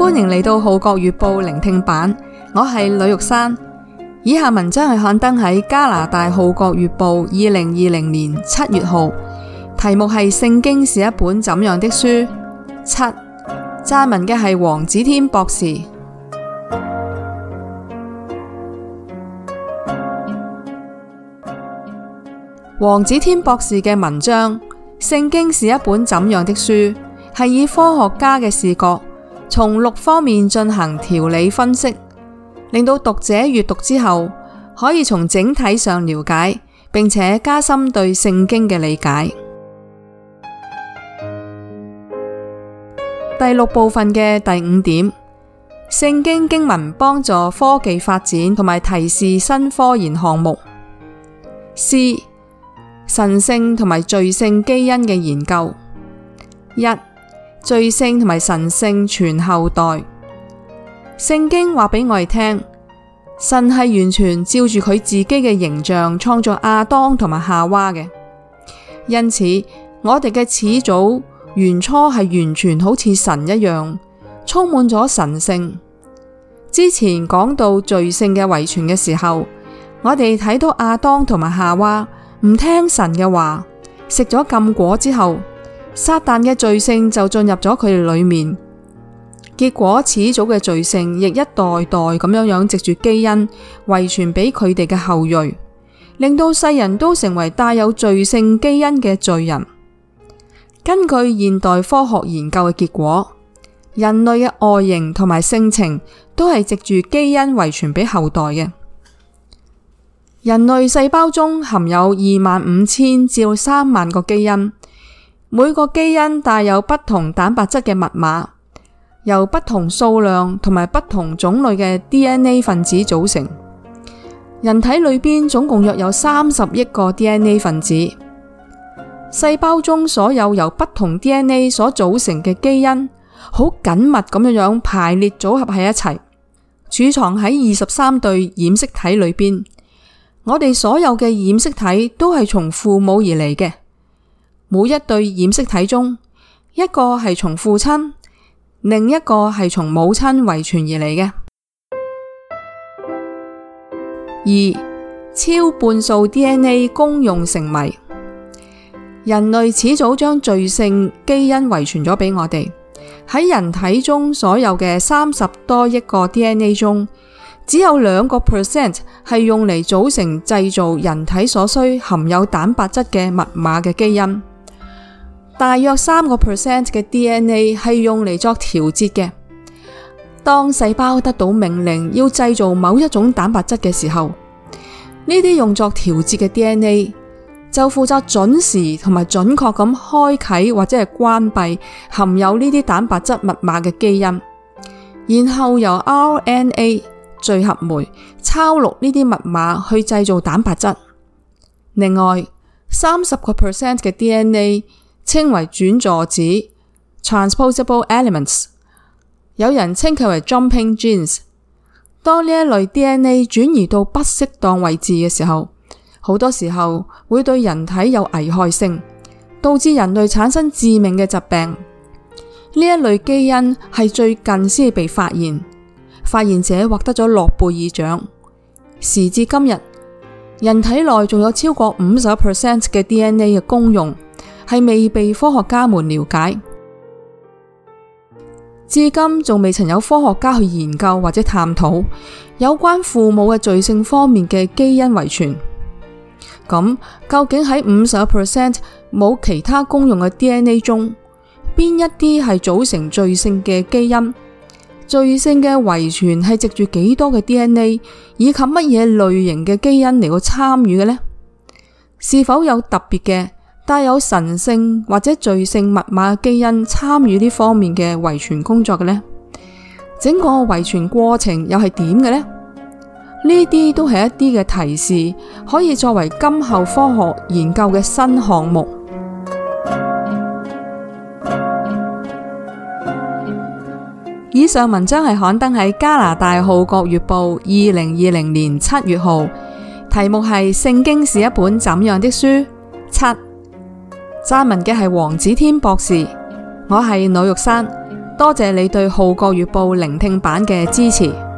歡迎嚟到《號角月報》聆聽版，我係呂玉珊。以下文章係刊登喺加拿大《號角月報》2020年7月號，題目係《聖經是一本怎樣的書》7，撰文嘅係黃子添博士。黃子添博士嘅文章《聖經是一本怎樣的書》係以科學家嘅視角，從6方面進行條理分析，令到讀者閱讀之後可以從整體上了解，並且加深對聖經嘅理解。第6部分嘅第5點，聖經經文幫助科技發展同埋提示新科研項目。C，神性同埋罪性基因嘅研究。1，罪性同埋神性傳後代。聖經話俾我哋聽，神係完全照住佢自己嘅形象創造亞當同埋夏娃嘅，因此我哋嘅始祖原初係完全好似神一樣，充滿咗神性。之前講到罪性嘅遺傳嘅時候，我哋睇到亞當同埋夏娃唔聽神嘅話，食咗禁果之後，撒旦嘅罪性就進入咗佢哋裏面，結果始祖嘅罪性亦一代代咁樣藉住基因遺傳俾佢哋嘅後裔，令到世人都成為帶有罪性基因嘅罪人。根據現代科學研究嘅結果，人類嘅外形同埋性情都係藉住基因遺傳俾後代嘅。人類細胞中含有25000至3萬個基因，每個基因帶有不同蛋白質嘅密碼，由不同數量同埋不同種類嘅 DNA 分子組成。人體裏邊總共約有30億個 DNA 分子。細胞中所有由不同 DNA 所組成嘅基因，好緊密咁樣排列組合喺一齊，儲藏喺23對染色體裏邊。我哋所有嘅染色體都係從父母而嚟嘅，每一對染色體中，一個係從父親，另一個係從母親遺傳而嚟嘅。2，超半數 DNA 公用成謎。人類始早將罪性基因遺傳咗俾我哋，喺人體中所有嘅30多億個 DNA 中，只有2% 係用嚟組成製造人體所需含有蛋白質嘅密碼嘅基因，大約3% 嘅 DNA 係用嚟作調節嘅。當細胞得到命令要製造某一種蛋白質嘅時候，呢啲用作調節嘅 DNA 就負責準時同埋準確咁開啟或者係關閉含有呢啲蛋白質密碼嘅基因，然後由 RNA 聚合酶抄錄呢啲密碼去製造蛋白質。另外30% 嘅 DNA 稱為轉座子 （transposable elements）， 有人稱佢為 jumping genes。當呢一類 DNA 轉移到不適當位置嘅時候，好多時候會對人體有危害性，導致人類產生致命嘅疾病。呢一類基因係最近先被發現，發現者獲得咗諾貝爾獎。時至今日，人體內仲有超過50% 嘅 DNA 嘅功用係未被科學家們了解，至今仲未曾有科學家去研究或者探討有關父母嘅罪性方面嘅基因遺傳。咁究竟喺50% 冇其他功用嘅 DNA 中，邊一啲係組成罪性嘅基因？罪性嘅遺傳係藉住幾多嘅 DNA 以及乜嘢類型嘅基因嚟到參與嘅呢？是否有特別嘅帶有神性或者罪性密碼嘅基因參與呢方面嘅遺傳工作嘅呢？整個遺傳過程又係點嘅呢？呢啲都係一啲嘅提示，可以作為今後科學研究嘅新項目。以上文章係刊登喺加拿大《號角月報》2020年7月號，題目係《聖經是一本怎樣的書》7，撰文嘅係黃子添博士，我係呂玉珊。 多謝你對《號角月報》聆聽版嘅支持。